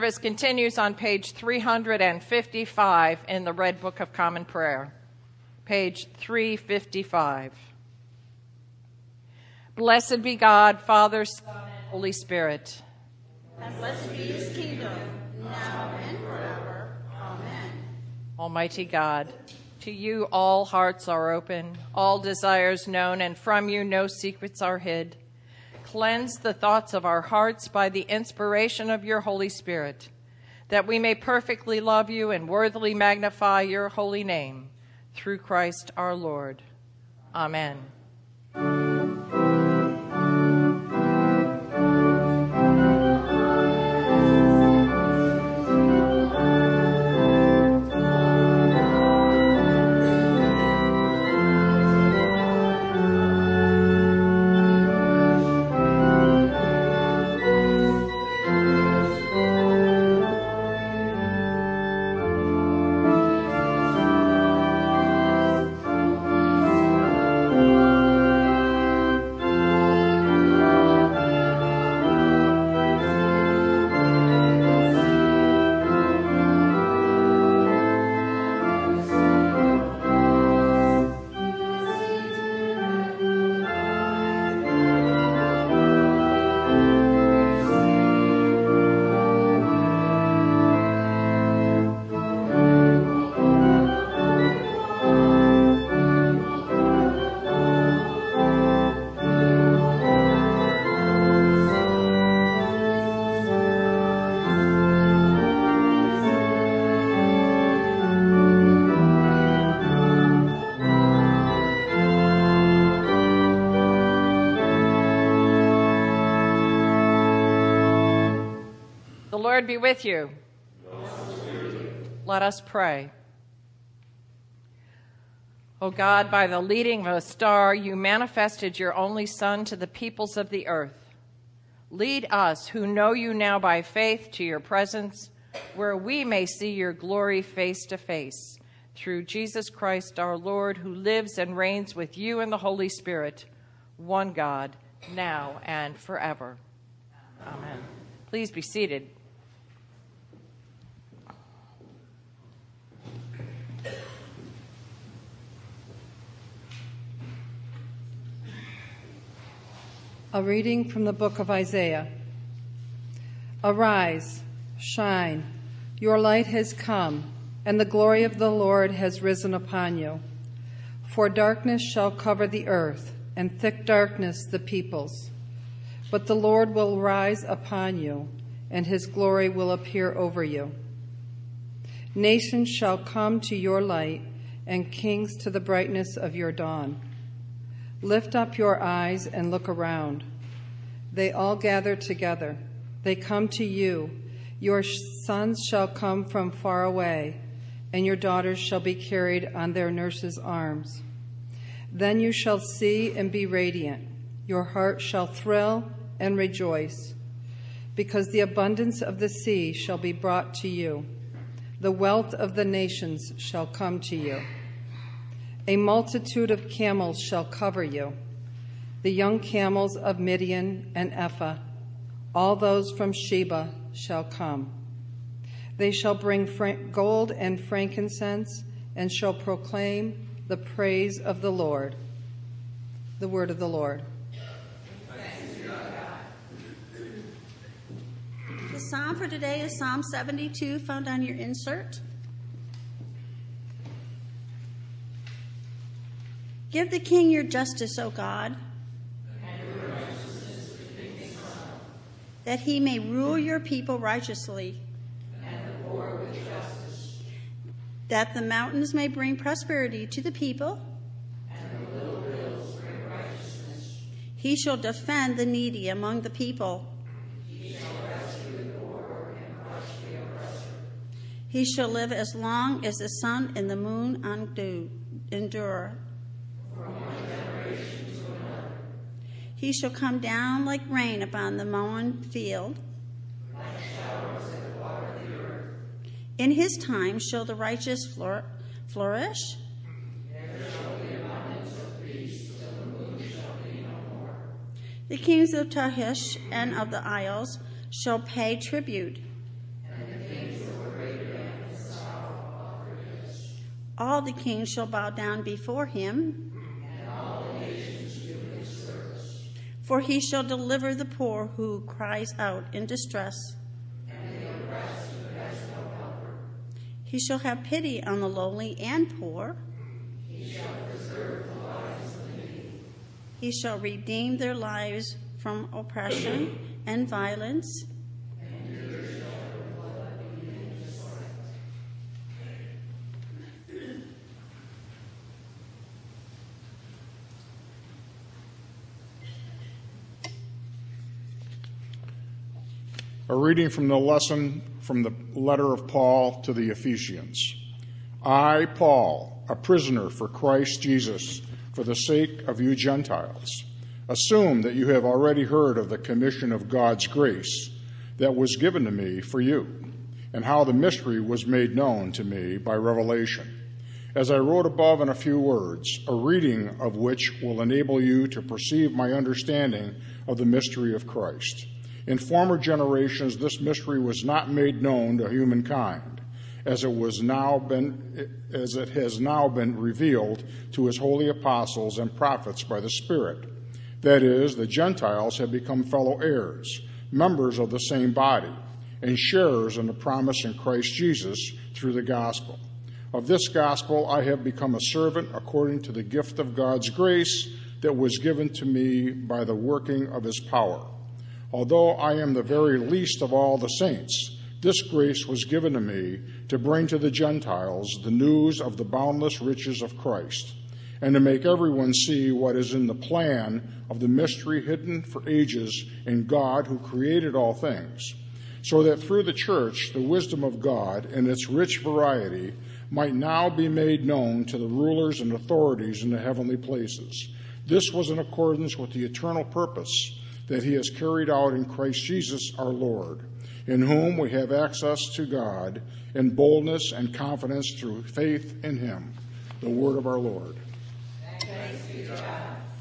service continues on page 355 in the Red Book of Common Prayer. Page 355. Blessed be God, Father, Son, and Holy Spirit. And blessed be his kingdom, now and forever. Amen. Almighty God, to you all hearts are open, all desires known, and from you no secrets are hid. Cleanse the thoughts of our hearts by the inspiration of your Holy Spirit, that we may perfectly love you and worthily magnify your holy name, through Christ our Lord. Amen. The Lord be with you. Let us pray. O God, by the leading of a star, you manifested your only Son to the peoples of the earth. Lead us who know you now by faith to your presence, where we may see your glory face to face, through Jesus Christ our Lord, who lives and reigns with you in the Holy Spirit, one God, now and forever. Amen. Please be seated. A reading from the book of Isaiah. Arise, shine, your light has come, and the glory of the Lord has risen upon you. For darkness shall cover the earth, and thick darkness the peoples. But the Lord will rise upon you, and his glory will appear over you. Nations shall come to your light, and kings to the brightness of your dawn. Lift up your eyes and look around. They all gather together. They come to you. Your sons shall come from far away, and your daughters shall be carried on their nurses' arms. Then you shall see and be radiant. Your heart shall thrill and rejoice, because the abundance of the sea shall be brought to you. The wealth of the nations shall come to you. A multitude of camels shall cover you, the young camels of Midian and Ephah, all those from Sheba shall come. They shall bring gold and frankincense and shall proclaim the praise of the Lord. The word of the Lord. The psalm for today is Psalm 72, found on your insert. Give the king your justice, O God, and your righteousness to the king's son, that he may rule your people righteously, and the poor with justice, that the mountains may bring prosperity to the people, and the little hills bring righteousness. He shall defend the needy among the people. He shall rescue the poor and crush the oppressor. He shall live as long as the sun and the moon endure. From one generation to another. He shall come down like rain upon the mown field. Like showers that water the earth. In his time shall the righteous flourish. There shall be abundance of peace till the moon shall be no more. The kings of Tarshish and of the isles shall pay tribute. And All the kings shall bow down before him, and all the nations give him service. for he shall deliver the poor who cries out in distress. And the oppressed who has no helper. He shall have pity on the lowly and poor. He shall preserve the lives of the needy. He shall redeem their lives from oppression and violence. A reading from the lesson from the letter of Paul to the Ephesians. I, Paul, a prisoner for Christ Jesus, for the sake of you Gentiles, assume that you have already heard of the commission of God's grace that was given to me for you, and how the mystery was made known to me by revelation. As I wrote above in a few words, a reading of which will enable you to perceive my understanding of the mystery of Christ. In former generations, this mystery was not made known to humankind, as it has now been revealed to his holy apostles and prophets by the Spirit. That is, the Gentiles have become fellow heirs, members of the same body, and sharers in the promise in Christ Jesus through the gospel. Of this gospel I have become a servant according to the gift of God's grace that was given to me by the working of his power. Although I am the very least of all the saints, this grace was given to me to bring to the Gentiles the news of the boundless riches of Christ, and to make everyone see what is in the plan of the mystery hidden for ages in God who created all things, so that through the church the wisdom of God in its rich variety might now be made known to the rulers and authorities in the heavenly places. This was in accordance with the eternal purpose that he has carried out in Christ Jesus our Lord, in whom we have access to God in boldness and confidence through faith in him. The word of our Lord. Thanks be to God.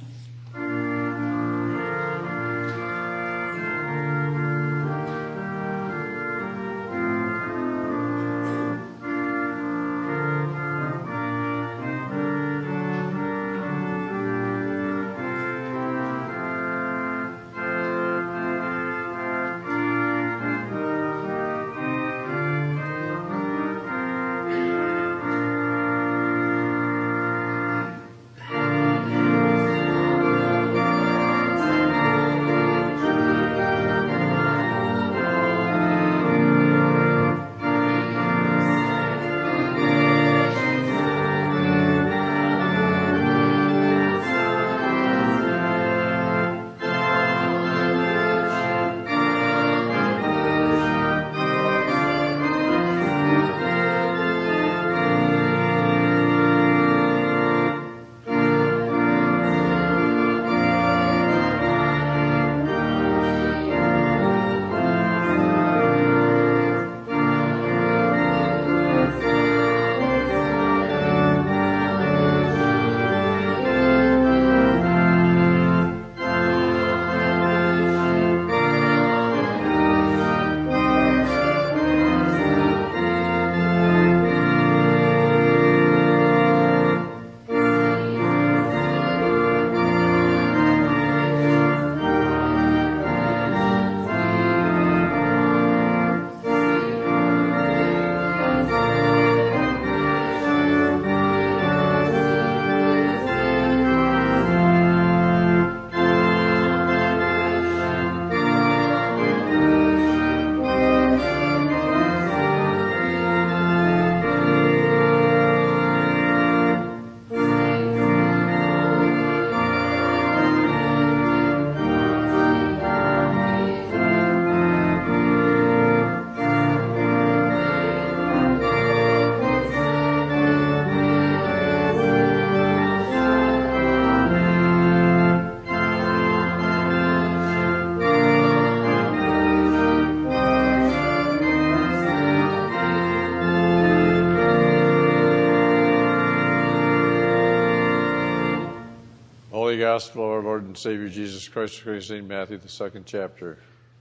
Gospel of our Lord and Savior Jesus Christ according to St. Matthew, the 2nd chapter.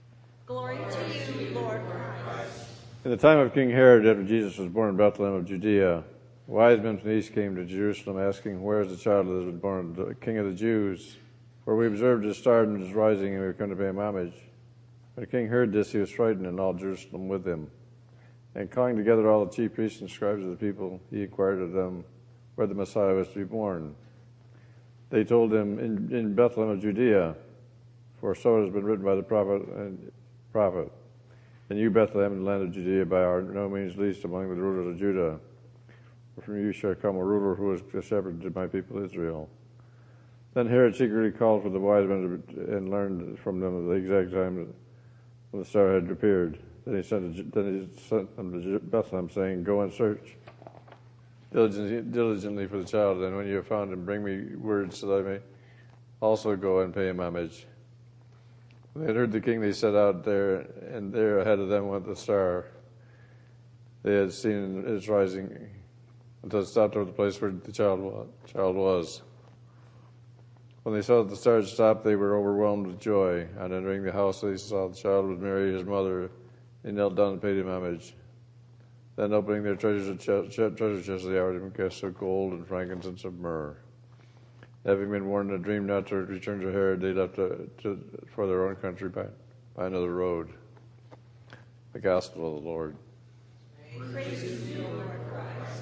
Glory to you, Lord Christ. In the time of King Herod, after Jesus was born in Bethlehem of Judea, Wise men from the east came to Jerusalem, asking, "Where is the child that has been born, the King of the Jews? For we observed his star and his rising, and we have come to pay him homage." When the king heard this, he was frightened, and all Jerusalem with him. And calling together all the chief priests and scribes of the people, he inquired of them where the Messiah was to be born. They told him, in Bethlehem of Judea, for so it has been written by the prophet. And you, Bethlehem, in the land of Judea, by our no means least among the rulers of Judah. For from you shall come a ruler who is a shepherd to my people Israel. Then Herod secretly called for the wise men and learned from them the exact time when the star had appeared. Then he sent them to Bethlehem, saying, "Go and search diligently for the child, and when you have found him, bring me word so that I may also go and pay him homage." When they had heard the king, they set out there, and there ahead of them went the star they had seen its rising, until it stopped over the place where the child was. When they saw that the star had stopped, they were overwhelmed with joy. On entering the house, they saw the child with Mary, his mother. They knelt down and paid him homage. Then, opening their treasure chests, they offered him gifts of gold and frankincense of myrrh. Having been warned in a dream not to return to Herod, they left for their own country by another road. The Gospel of the Lord. Praise to you, Lord Christ.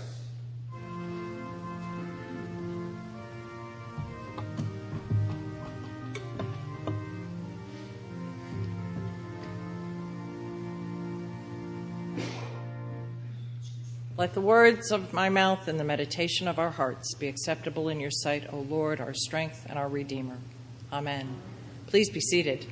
Let the words of my mouth and the meditation of our hearts be acceptable in your sight, O Lord, our strength and our Redeemer. Amen. Please be seated.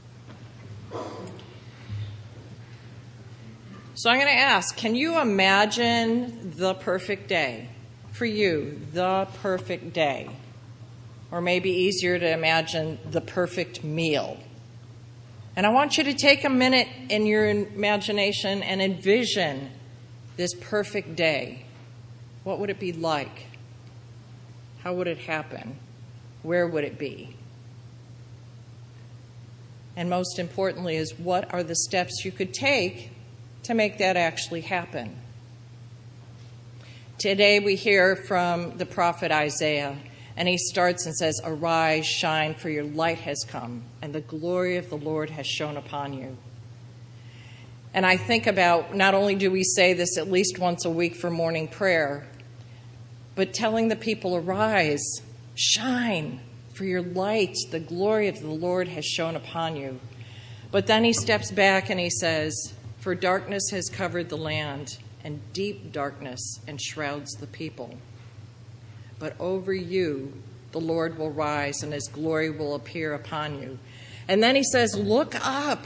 So I'm going to ask, can you imagine the perfect day? For you, the perfect day. Or maybe easier to imagine the perfect meal. And I want you to take a minute in your imagination and envision this perfect day. What would it be like? How would it happen? Where would it be? And most importantly is, what are the steps you could take to make that actually happen? Today we hear from the prophet Isaiah, and he starts and says, "Arise, shine, for your light has come, and the glory of the Lord has shone upon you." And I think about, not only do we say this at least once a week for morning prayer, but telling the people, arise, shine, for your light, the glory of the Lord has shone upon you. But then he steps back and he says, for darkness has covered the land, and deep darkness enshrouds the people. But over you the Lord will rise, and his glory will appear upon you. And then he says, look up.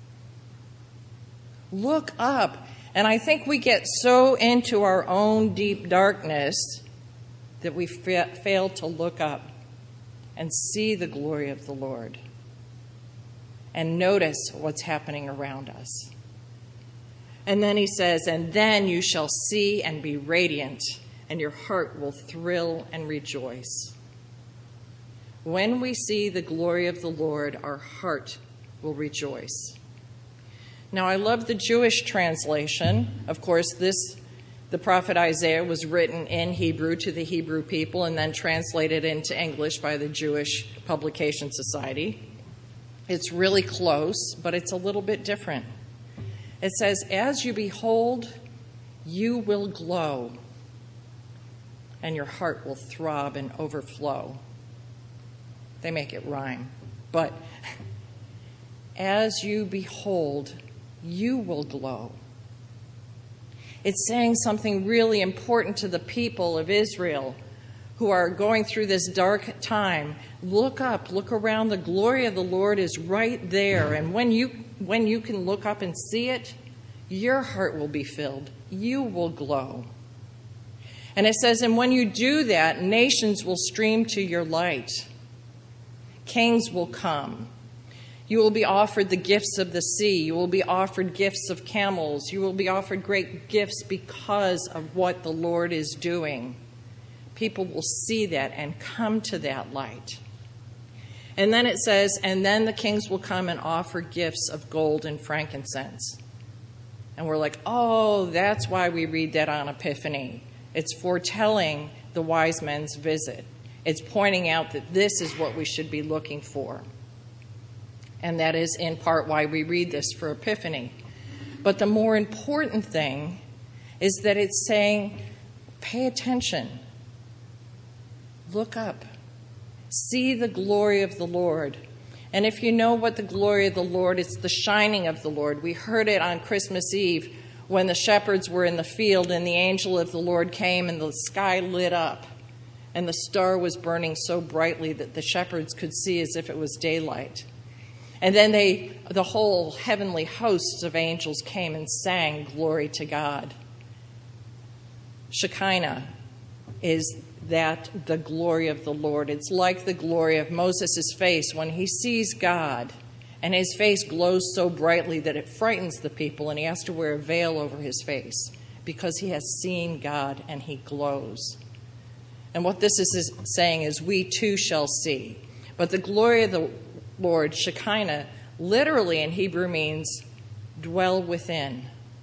Look up. And I think we get so into our own deep darkness that we fail to look up and see the glory of the Lord and notice what's happening around us. And then he says, and then you shall see and be radiant, and your heart will thrill and rejoice. When we see the glory of the Lord, our heart will rejoice. Now, I love the Jewish translation. Of course, the prophet Isaiah was written in Hebrew to the Hebrew people and then translated into English by the Jewish Publication Society. It's really close, but it's a little bit different. It says, as you behold, you will glow, and your heart will throb and overflow. They make it rhyme. But as you behold, you will glow. It's saying something really important to the people of Israel who are going through this dark time. Look up, look around. The glory of the Lord is right there. And when you can look up and see it, your heart will be filled. You will glow. And it says, and when you do that, nations will stream to your light. Kings will come. You will be offered the gifts of the sea. You will be offered gifts of camels. You will be offered great gifts because of what the Lord is doing. People will see that and come to that light. And then it says, and then the kings will come and offer gifts of gold and frankincense. And we're like, oh, that's why we read that on Epiphany. It's foretelling the wise men's visit. It's pointing out that this is what we should be looking for. And that is in part why we read this for Epiphany. But the more important thing is that it's saying, pay attention. Look up. See the glory of the Lord. And if you know what the glory of the Lord, it's the shining of the Lord. We heard it on Christmas Eve when the shepherds were in the field and the angel of the Lord came and the sky lit up and the star was burning so brightly that the shepherds could see as if it was daylight. And then the whole heavenly hosts of angels came and sang glory to God. Shekinah is that the glory of the Lord. It's like the glory of Moses' face when he sees God and his face glows so brightly that it frightens the people and he has to wear a veil over his face because he has seen God and he glows. And what this is saying is we too shall see. But the glory of the Lord, Shekinah, literally in Hebrew means dwell within.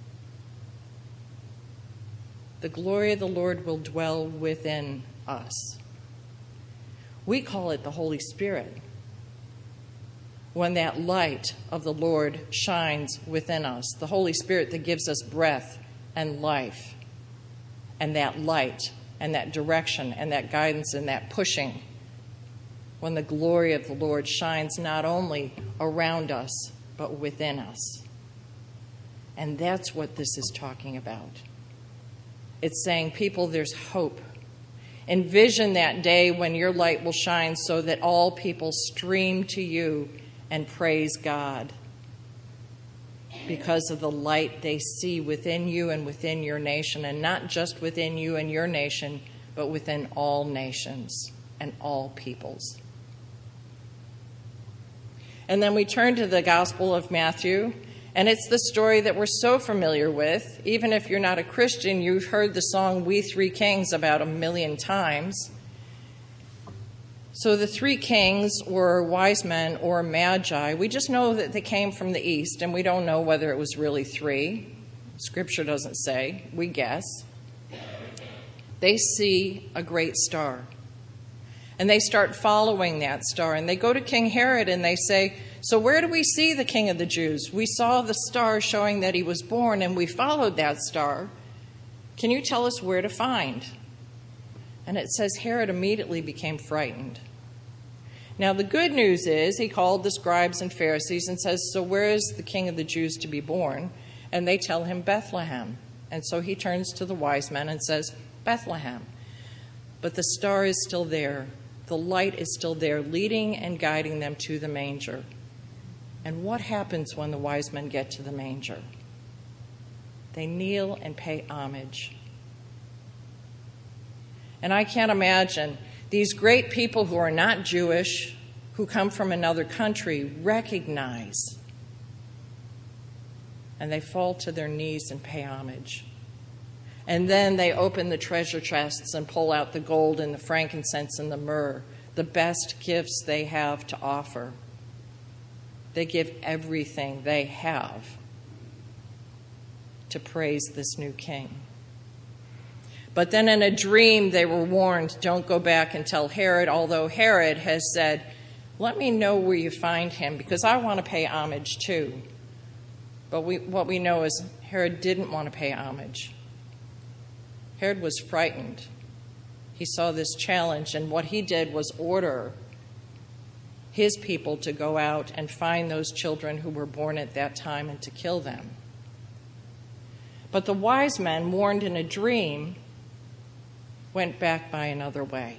The glory of the Lord will dwell within us. We call it the Holy Spirit. When that light of the Lord shines within us, the Holy Spirit that gives us breath and life, and that light and that direction and that guidance and that pushing, when the glory of the Lord shines not only around us, but within us. And that's what this is talking about. It's saying, people, there's hope. Envision that day when your light will shine so that all people stream to you and praise God because of the light they see within you and within your nation, and not just within you and your nation, but within all nations and all peoples. And then we turn to the Gospel of Matthew, and it's the story that we're so familiar with. Even if you're not a Christian, you've heard the song We Three Kings about 1,000,000 times. So the three kings were wise men or magi. We just know that they came from the east, and we don't know whether it was really three. Scripture doesn't say. We guess. They see a great star, and they start following that star, and they go to King Herod and they say, so where do we see the King of the Jews? We saw the star showing that he was born, and we followed that star. Can you tell us where to find? And it says Herod immediately became frightened. Now the good news is he called the scribes and Pharisees and says, so where is the King of the Jews to be born? And they tell him Bethlehem. And so he turns to the wise men and says, Bethlehem. But the star is still there. The light is still there, leading and guiding them to the manger. And what happens when the wise men get to the manger? They kneel and pay homage. And I can't imagine these great people who are not Jewish, who come from another country, recognize. And they fall to their knees and pay homage. And then they open the treasure chests and pull out the gold and the frankincense and the myrrh, the best gifts they have to offer. They give everything they have to praise this new king. But then in a dream, they were warned, don't go back and tell Herod, although Herod has said, let me know where you find him, because I want to pay homage too. But what we know is Herod didn't want to pay homage. Herod was frightened. He saw this challenge, and what he did was order his people to go out and find those children who were born at that time and to kill them. But the wise men, warned in a dream, went back by another way.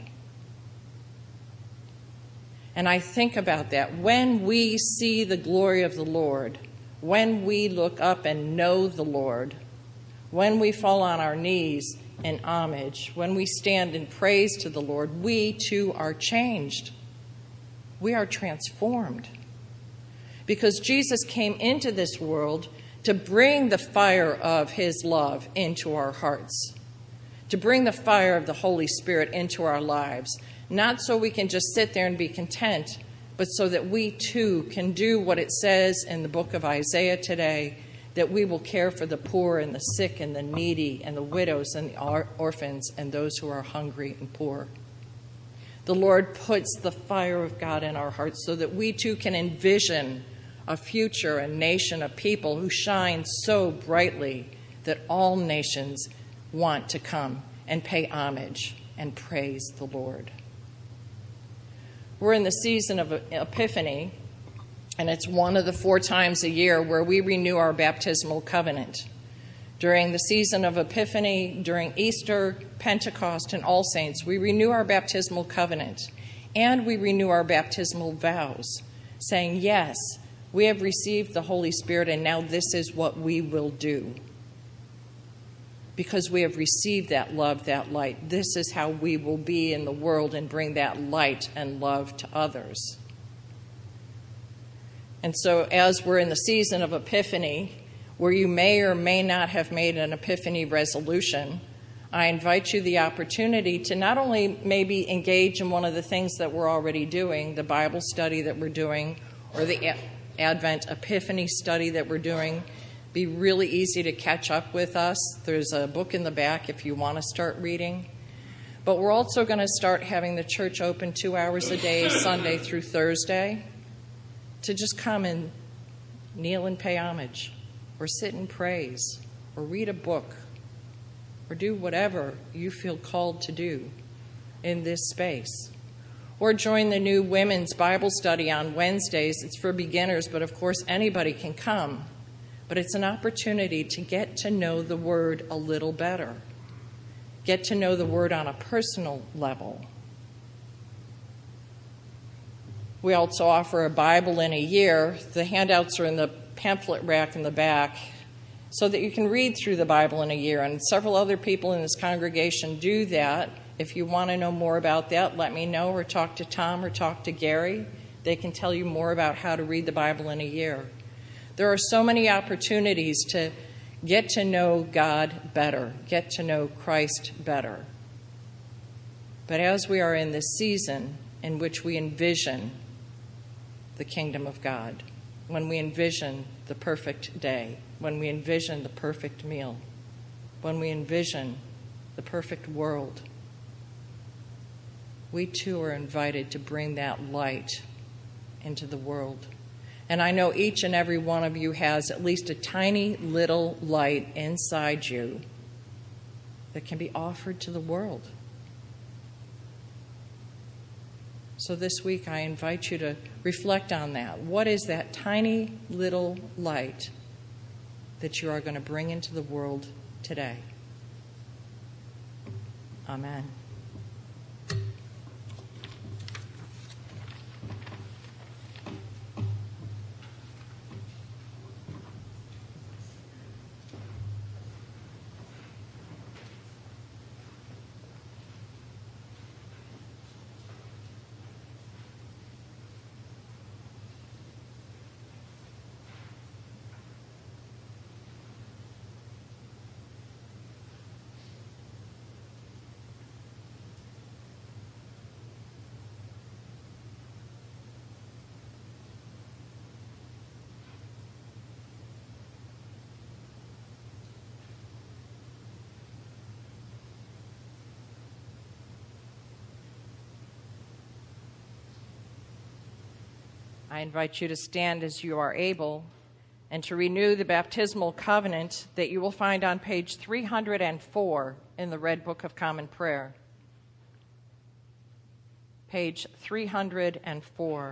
And I think about that. When we see the glory of the Lord, when we look up and know the Lord, when we fall on our knees in homage, when we stand in praise to the Lord, we too are changed. We are transformed. Because Jesus came into this world to bring the fire of his love into our hearts, to bring the fire of the Holy Spirit into our lives, not so we can just sit there and be content, but so that we too can do what it says in the book of Isaiah today, that we will care for the poor and the sick and the needy and the widows and the orphans and those who are hungry and poor. The Lord puts the fire of God in our hearts so that we too can envision a future, a nation, a people who shine so brightly that all nations want to come and pay homage and praise the Lord. We're in the season of Epiphany, and it's one of the 4 times a year where we renew our baptismal covenant. During the season of Epiphany, during Easter, Pentecost, and All Saints, we renew our baptismal covenant, and we renew our baptismal vows, saying, yes, we have received the Holy Spirit, and now this is what we will do. Because we have received that love, that light, this is how we will be in the world and bring that light and love to others. And so as we're in the season of Epiphany, where you may or may not have made an Epiphany resolution, I invite you the opportunity to not only maybe engage in one of the things that we're already doing, the Bible study that we're doing, or the Advent Epiphany study that we're doing. Be really easy to catch up with us. There's a book in the back if you want to start reading. But we're also going to start having the church open 2 hours a day, Sunday through Thursday, to just come and kneel and pay homage, or sit and praise, or read a book, or do whatever you feel called to do in this space. Or join the new women's Bible study on Wednesdays. It's for beginners, but of course anybody can come. But it's an opportunity to get to know the Word a little better. Get to know the Word on a personal level. We also offer a Bible in a year. The handouts are in the pamphlet rack in the back so that you can read through the Bible in a year. And several other people in this congregation do that. If you want to know more about that, let me know, or talk to Tom or talk to Gary. They can tell you more about how to read the Bible in a year. There are so many opportunities to get to know God better, get to know Christ better. But as we are in this season in which we envision the kingdom of God, when we envision the perfect day, when we envision the perfect meal, when we envision the perfect world, we too are invited to bring that light into the world. And I know each and every one of you has at least a tiny little light inside you that can be offered to the world. So this week I invite you to reflect on that. What is that tiny little light that you are going to bring into the world today? Amen. I invite you to stand as you are able and to renew the baptismal covenant that you will find on page 304 in the Red Book of Common Prayer. Page 304.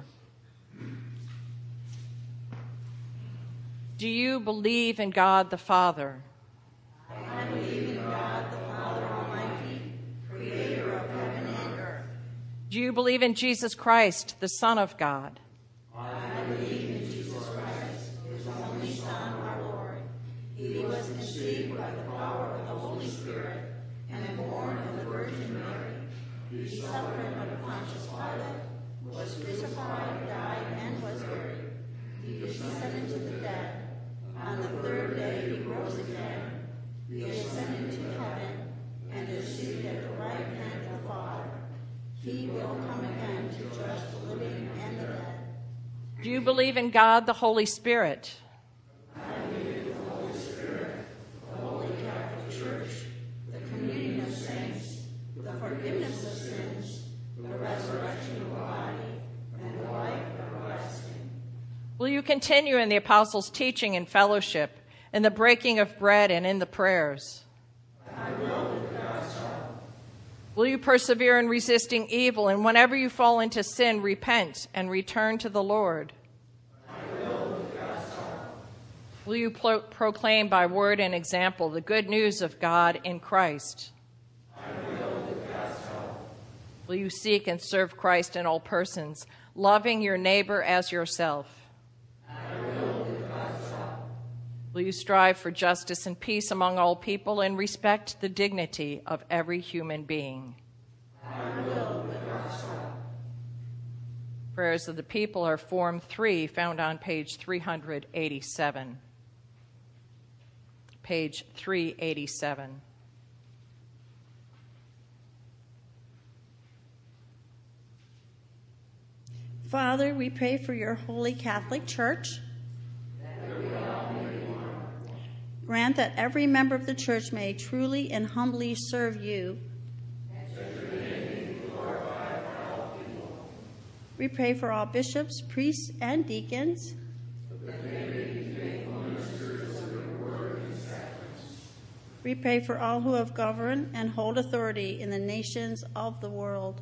Do you believe in God the Father? I believe in God the Father Almighty, creator of heaven and earth. Do you believe in Jesus Christ, the Son of God? I believe in Jesus Christ, his only Son, our Lord. He was conceived by the power of the Holy Spirit and born of the Virgin Mary. He suffered under Pontius Pilate, was crucified, died, and was buried. He descended into the dead. On the third day he rose again. He ascended to heaven and is seated at the right hand of the Father. He will come again to judge the living and the dead. Do you believe in God the Holy Spirit? I believe in the Holy Will you continue in the apostles' teaching and fellowship, in the breaking of bread and in the prayers? I will with God's help. Will you persevere in resisting evil, and whenever you fall into sin, repent and return to the Lord? I will with God's help. Will you proclaim by word and example the good news of God in Christ? I will with God's help. Will you seek and serve Christ in all persons, loving your neighbor as yourself? I will with God's help. Will you strive for justice and peace among all people and respect the dignity of every human being? I will with God's help. Prayers of the people are Form 3, found on page 387. Page 387. Father, we pray for your holy Catholic Church. Grant that every member of the church may truly and humbly serve you. We pray for all bishops, priests, and deacons. We pray for all who have governed and hold authority in the nations of the world.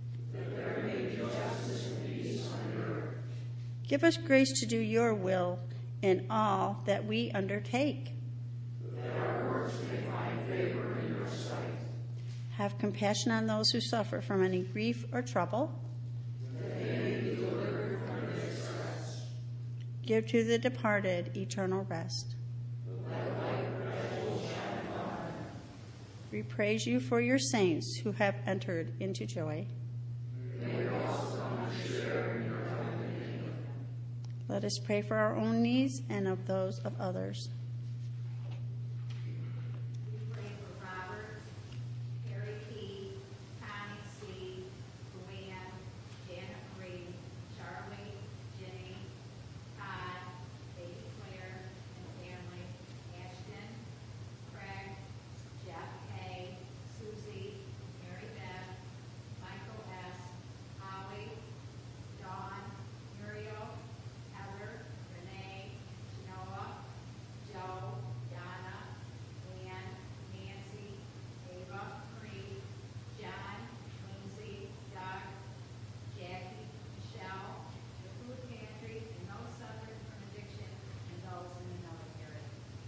Give us grace to do your will in all that we undertake. That our works may find favor in your sight. Have compassion on those who suffer from any grief or trouble. That they may be delivered from distress. Give to the departed eternal rest. Let light perpetual shine upon them. We praise you for your saints who have entered into joy. May also come to share in your heavenly kingdom. Let us pray for our own needs and of those of others. We pray for Robert, Harry P., Connie C., Luann, Janet Marie, Charlie, Jenny, Todd, Baby Claire, and family, Ashton, Craig, Jeff A., Susie, Mary Beth, Michael S., Holly, Dawn, Muriel, Heather, Renee, Noah, Joe, Donna, Ann, Nancy, Ava, Marie, John, Lindsay, Doug, Jackie, Michelle, the food pantry, and those suffering from addiction, and those in the military.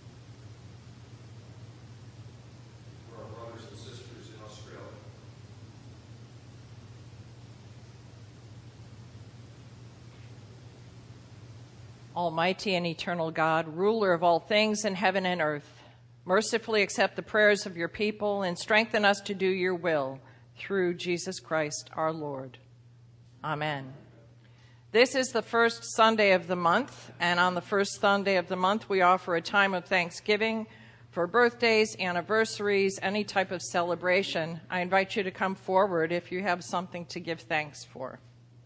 For our brothers and sisters in Australia. Almighty and eternal God, ruler of all things in heaven and earth, mercifully accept the prayers of your people and strengthen us to do your will through Jesus Christ our Lord. Amen. This is the first Sunday of the month, and on the first Sunday of the month, we offer a time of thanksgiving for birthdays, anniversaries, any type of celebration. I invite you to come forward if you have something to give thanks for.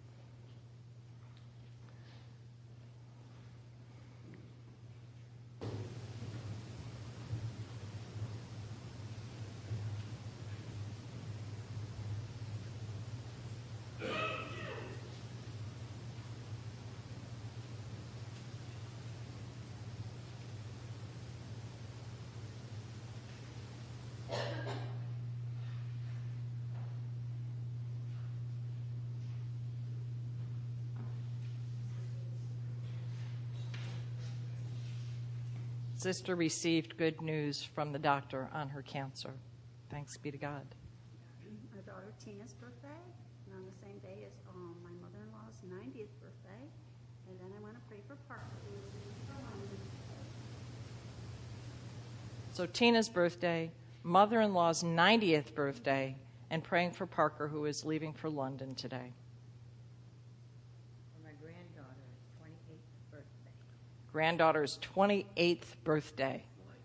Sister received good news from the doctor on her cancer. Thanks be to God. Our daughter Tina's birthday, and on the same day as my mother-in-law's 90th birthday. And then I want to pray for Parker, who is leaving for London. So Tina's birthday, mother-in-law's 90th birthday, and praying for Parker, who is leaving for London today. For my granddaughter's 28th birthday. Granddaughter's 28th birthday.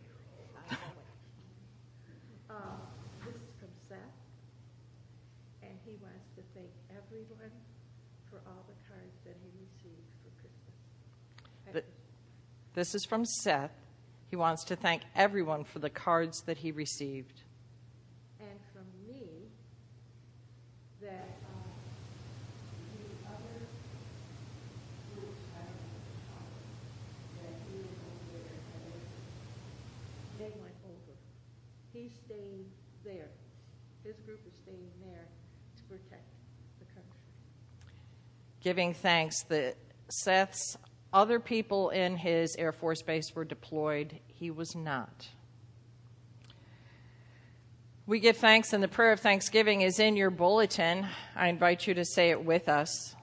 This is from Seth, and he wants to thank everyone for all the cards that he received for Christmas. This is from Seth. He wants to thank everyone for the cards that he received. And from me, that the other groups, I don't know what to call he's staying there. His group is staying there to protect the country. Giving thanks that Seth's other people in his Air Force base were deployed. He was not. We give thanks, and the prayer of thanksgiving is in your bulletin. I invite you to say it with us.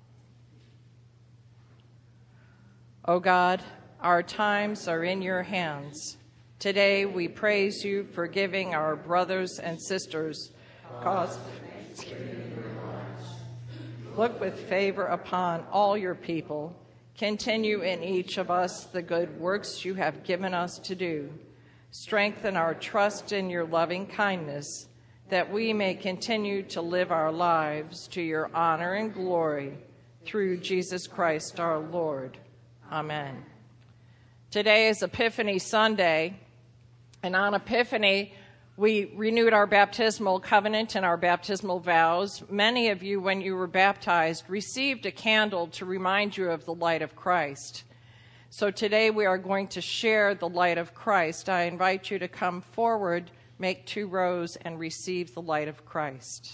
O God, our times are in your hands. Today we praise you for giving our brothers and sisters cause for thanksgiving in your lives. Look with favor upon all your people. Continue in each of us the good works you have given us to do. Strengthen our trust in your loving kindness, that we may continue to live our lives to your honor and glory, through Jesus Christ our Lord. Amen. Today is Epiphany Sunday, and on Epiphany, we renewed our baptismal covenant and our baptismal vows. Many of you, when you were baptized, received a candle to remind you of the light of Christ. So today we are going to share the light of Christ. I invite you to come forward, make 2 rows, and receive the light of Christ.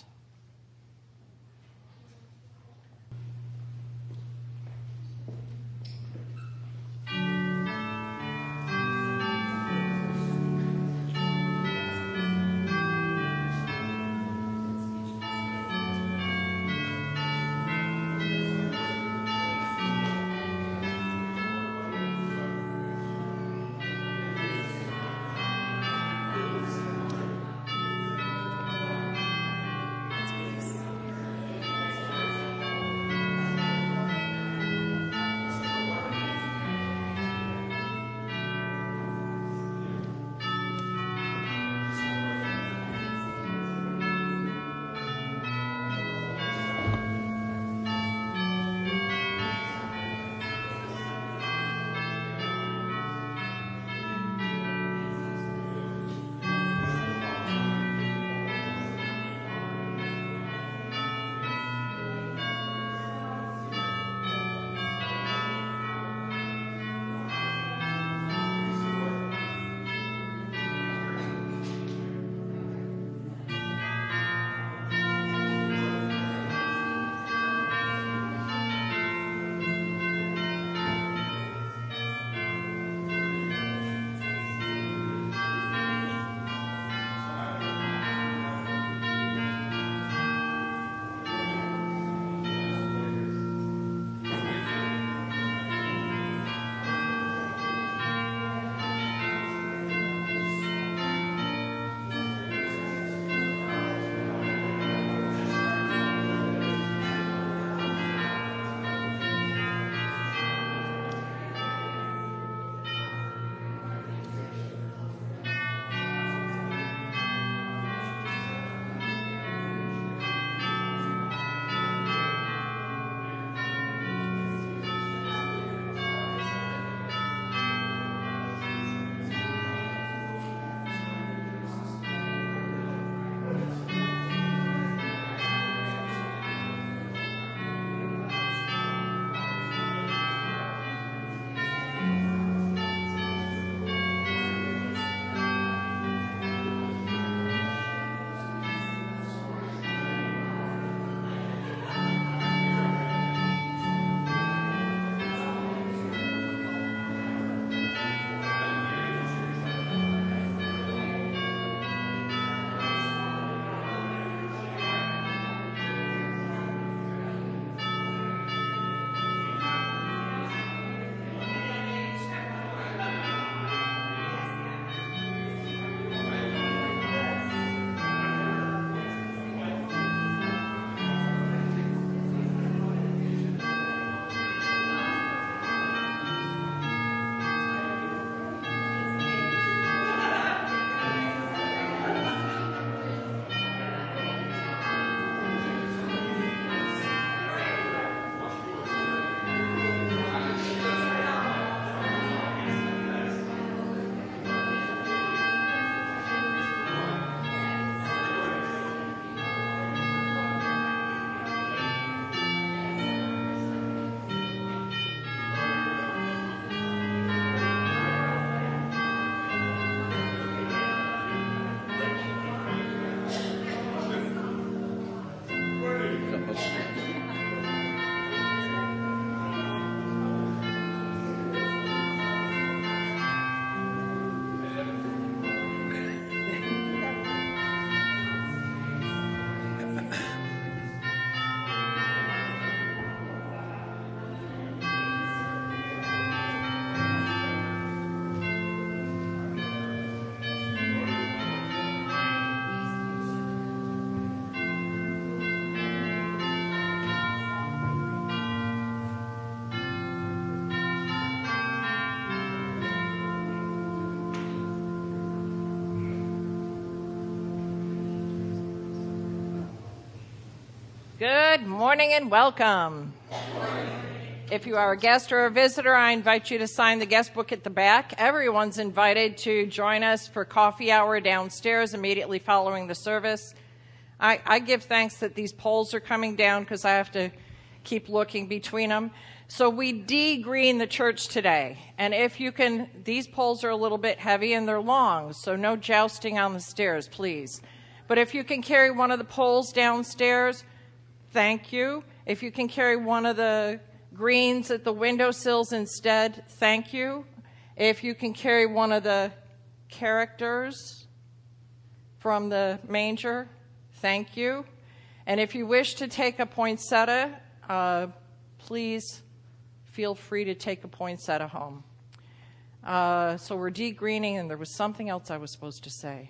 Good morning and welcome. If you are a guest or a visitor, I invite you to sign the guest book at the back. Everyone's invited to join us for coffee hour downstairs immediately following the service. I give thanks that these poles are coming down because I have to keep looking between them. So we de-green the church today. And if you can, these poles are a little bit heavy and they're long, so no jousting on the stairs, please. But if you can carry one of the poles downstairs, thank you. If you can carry one of the greens at the windowsills instead, thank you. If you can carry one of the characters from the manger, thank you. And if you wish to take a poinsettia, please feel free to take a poinsettia home. So we're de-greening, and there was something else I was supposed to say.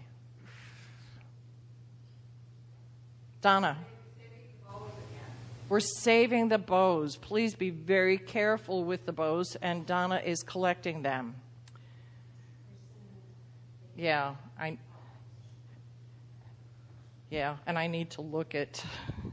Donna. We're saving the bows. Please be very careful with the bows, and Donna is collecting them. Yeah, and I need to look at...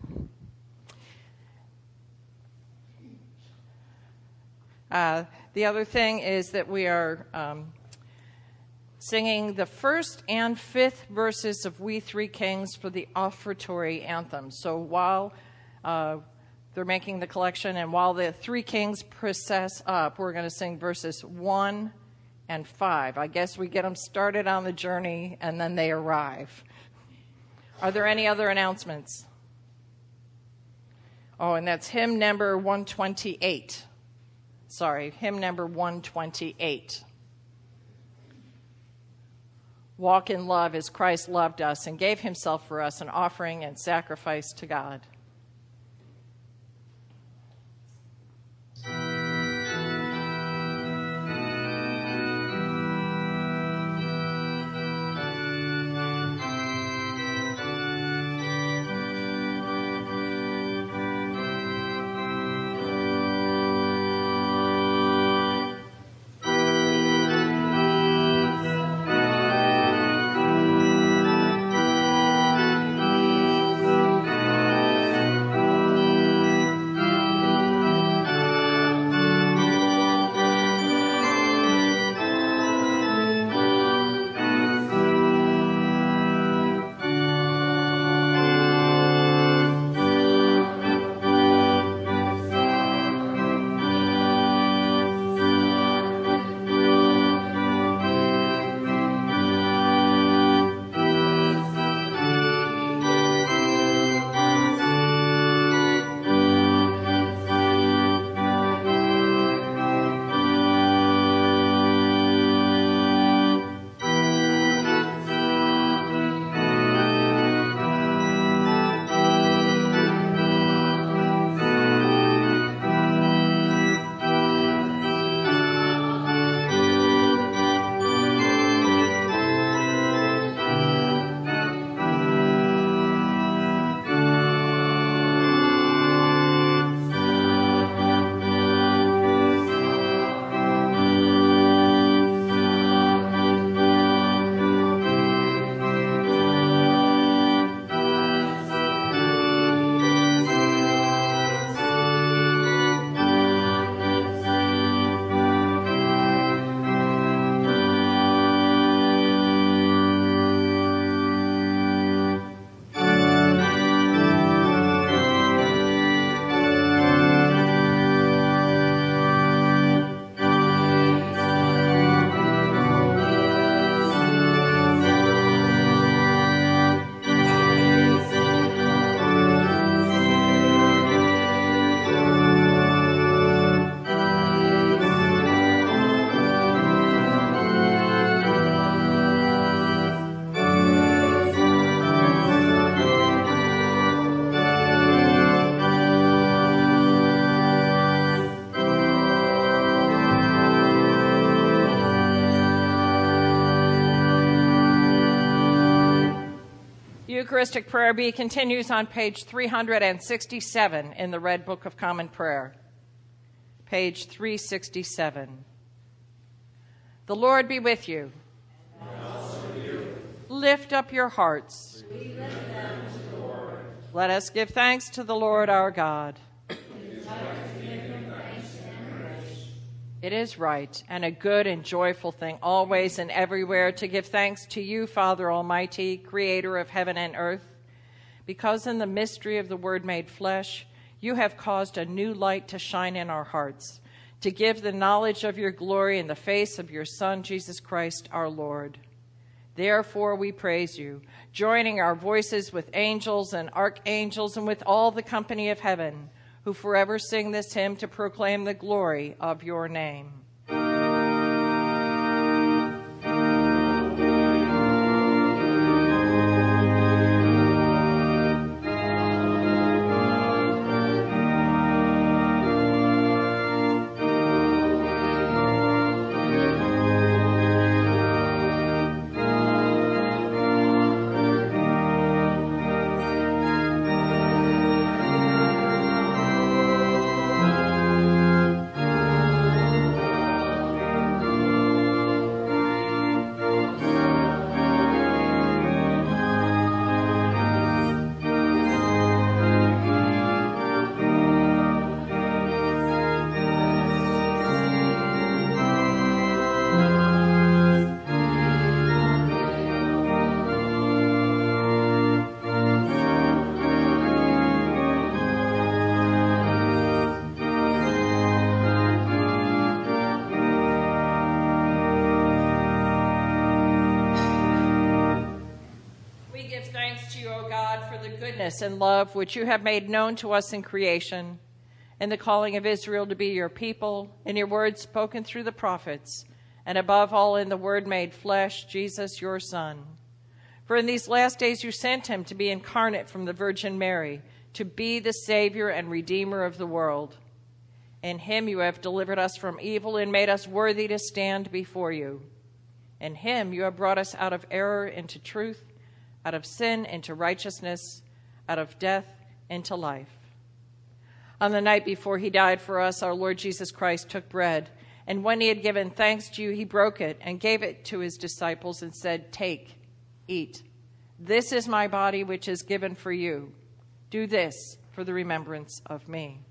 The other thing is that we are singing the first and fifth verses of We Three Kings for the offertory anthem. So while they're making the collection, and while the three kings process up, we're going to sing verses 1 and 5. I guess we get them started on the journey, and then they arrive. Are there any other announcements? Oh, and that's hymn number 128. Sorry, hymn number 128. Walk in love as Christ loved us and gave himself for us, an offering and sacrifice to God. Eucharistic Prayer B continues on page 367 in the Red Book of Common Prayer. Page 367. The Lord be with you. And also with you. Lift up your hearts. We lift them to the Lord. Let us give thanks to the Lord our God. It is right and a good and joyful thing always and everywhere to give thanks to you, Father Almighty, creator of heaven and earth, because in the mystery of the Word made flesh, you have caused a new light to shine in our hearts, to give the knowledge of your glory in the face of your Son, Jesus Christ, our Lord. Therefore we praise you, joining our voices with angels and archangels and with all the company of heaven, who forever sing this hymn to proclaim the glory of your name. And love which you have made known to us in creation, and the calling of Israel to be your people, in your words spoken through the prophets, and above all in the Word made flesh, Jesus, your Son. For in these last days you sent him to be incarnate from the Virgin Mary, to be the Savior and Redeemer of the world. In him you have delivered us from evil and made us worthy to stand before you. In him you have brought us out of error into truth, out of sin into righteousness, out of death into life. On the night before he died for us, our Lord Jesus Christ took bread, and when he had given thanks to you, he broke it and gave it to his disciples and said, "Take, eat. This is my body which is given for you. Do this for the remembrance of me."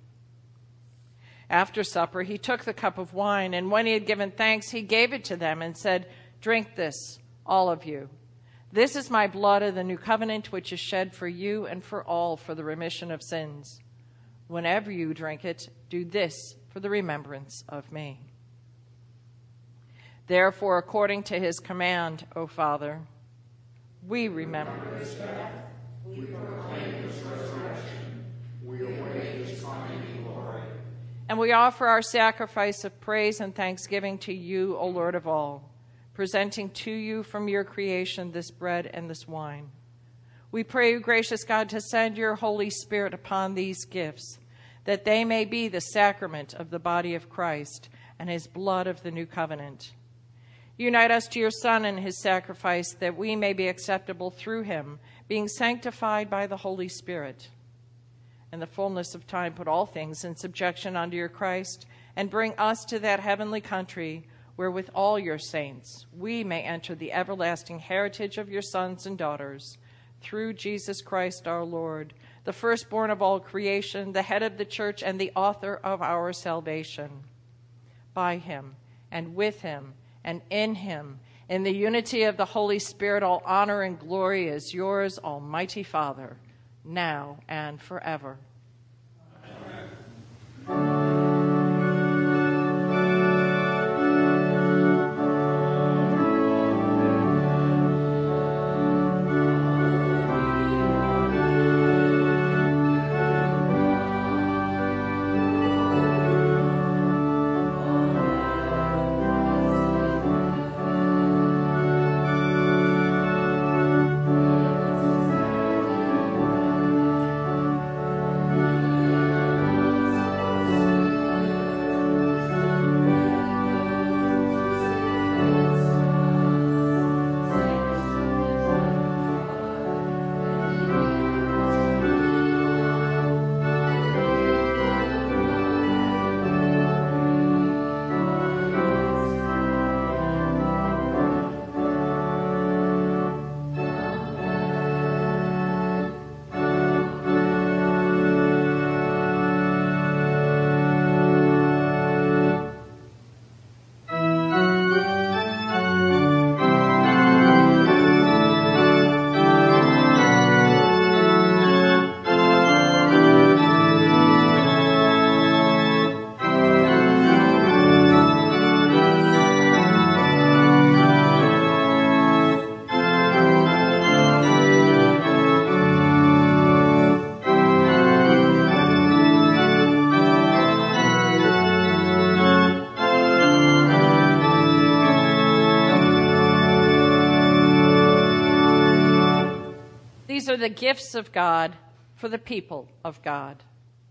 After supper, he took the cup of wine, and when he had given thanks, he gave it to them and said, "Drink this, all of you. This is my blood of the new covenant, which is shed for you and for all for the remission of sins. Whenever you drink it, do this for the remembrance of me." Therefore, according to his command, O Father, we remember his death, we proclaim his resurrection, we await his coming in glory. And we offer our sacrifice of praise and thanksgiving to you, O Lord of all, presenting to you from your creation this bread and this wine. We pray you, gracious God, to send your Holy Spirit upon these gifts, that they may be the sacrament of the body of Christ and his blood of the new covenant. Unite us to your Son and his sacrifice, that we may be acceptable through him, being sanctified by the Holy Spirit. In the fullness of time, put all things in subjection under your Christ, and bring us to that heavenly country where with all your saints we may enter the everlasting heritage of your sons and daughters, through Jesus Christ our Lord, the firstborn of all creation, the head of the church, and the author of our salvation. By him, and with him, and in him, in the unity of the Holy Spirit, all honor and glory is yours, Almighty Father, now and forever. the gifts of God for the people of God.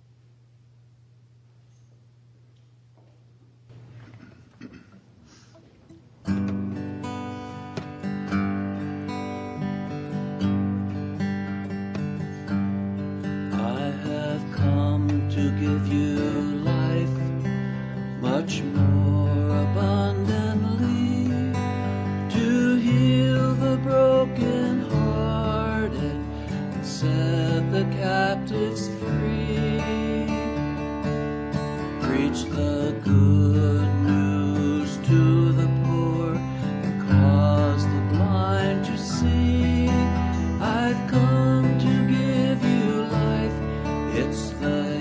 To give you life much more abundantly, to heal the broken-hearted and set the captives free. Preach the good news to the poor and cause the blind to see. I've come to give you life. It's the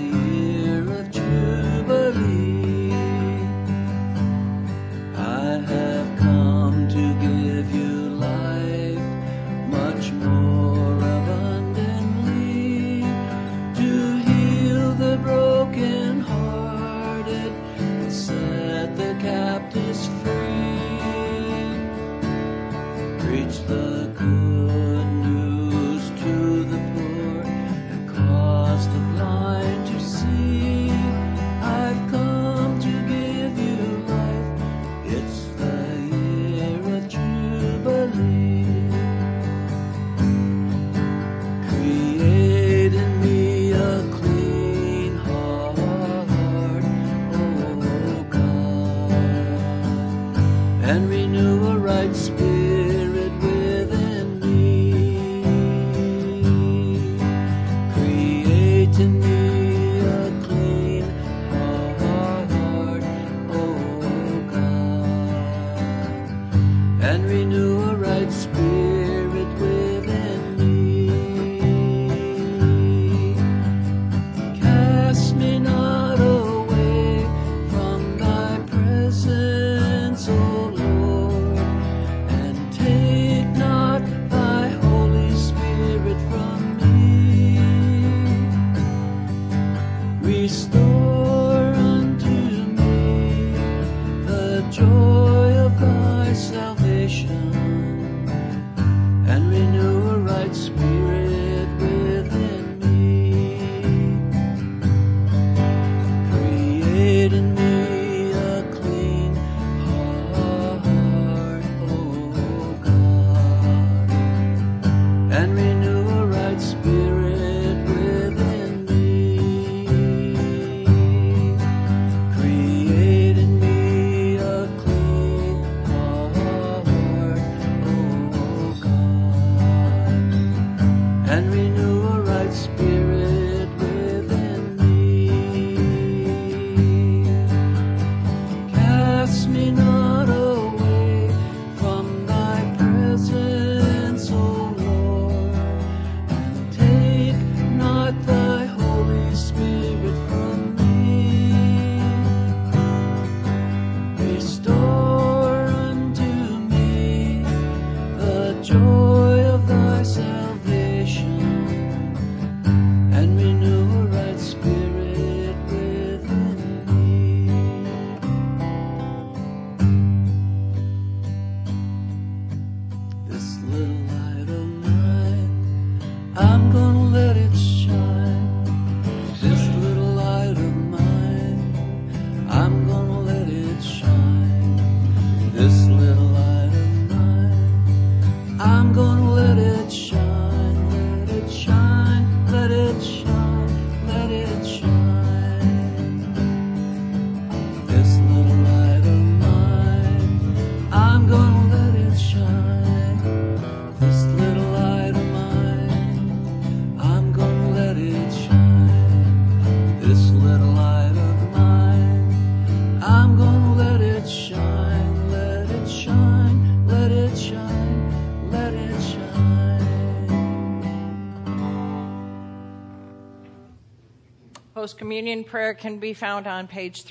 Post-communion prayer can be found on page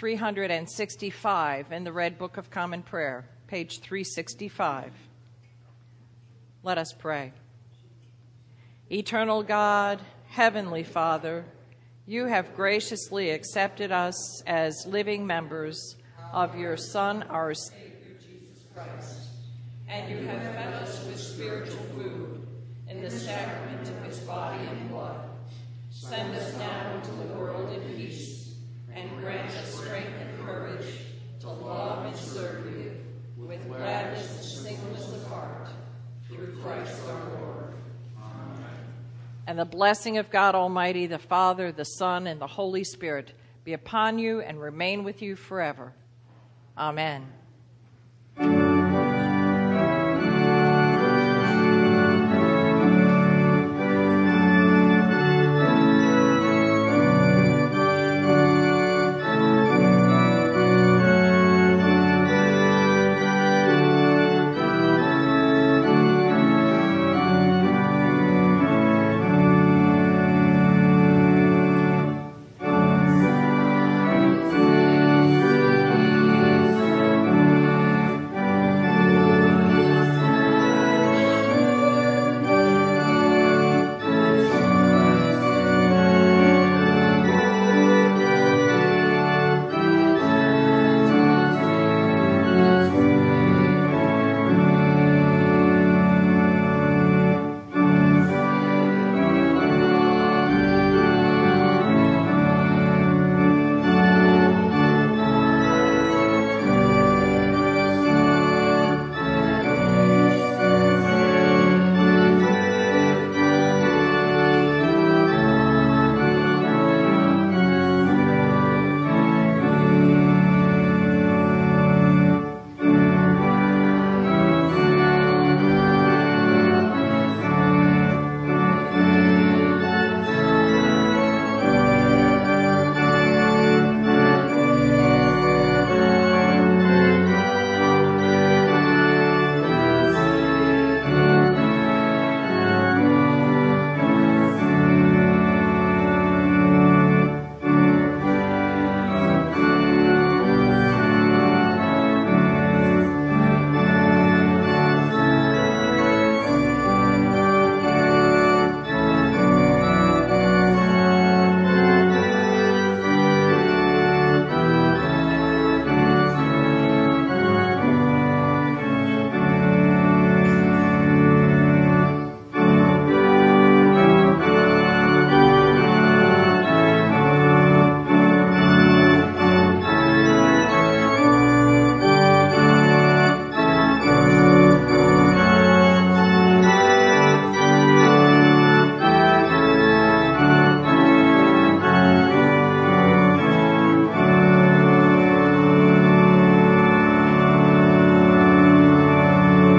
365 in the Red Book of Common Prayer, page 365. Let us pray. Eternal God, Heavenly Father, you have graciously accepted us as living members of your Son, our Savior, Jesus Christ, and you have fed us with spiritual food in the sacrament of his body and blood. Send us now into the world in peace, and grant us strength and courage to love and serve you with gladness and singleness of heart, through Christ our Lord. Amen. And the blessing of God Almighty, the Father, the Son, and the Holy Spirit be upon you and remain with you forever. Amen.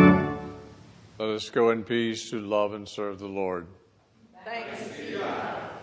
Go in peace to love and serve the Lord. Thanks be to God.